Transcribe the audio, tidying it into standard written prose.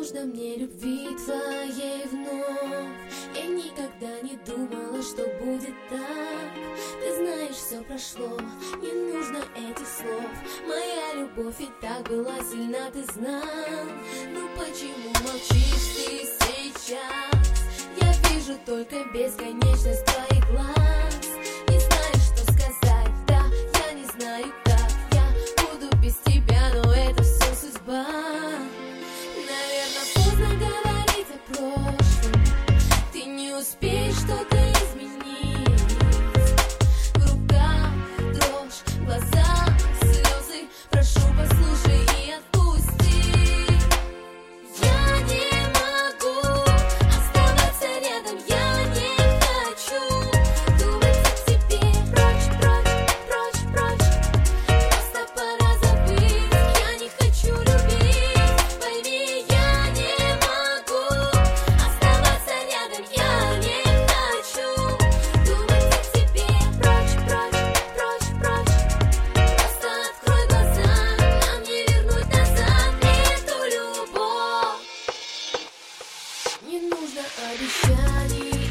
нужно мне любви твоей вновь. Я никогда не думала, что будет так. Ты знаешь, все прошло, не нужно этих слов. Моя любовь и так была сильна, ты знал. Ну почему молчишь ты сейчас? Я вижу только бесконечность твоих глаз. Не знаю, что сказать, да, я не знаю как. Я буду без тебя, но это все судьба. Наверное, поздно говорить о прошлом. Ты не успеешь что-то изменить. В руках дрожь, в глазах слезы. Прошу, послушай и отпусти. Я не могу оставаться рядом. Я не хочу думать о тебе. Прочь, прочь, прочь, прочь. Просто пора забыть. Я не хочу любить. Пойми, я не могу оставаться рядом. Я не хочу думать о тебе. Прочь, прочь, прочь, прочь. Просто открой глаза. Нам не вернуть назад эту любовь. Не нужно обещаний.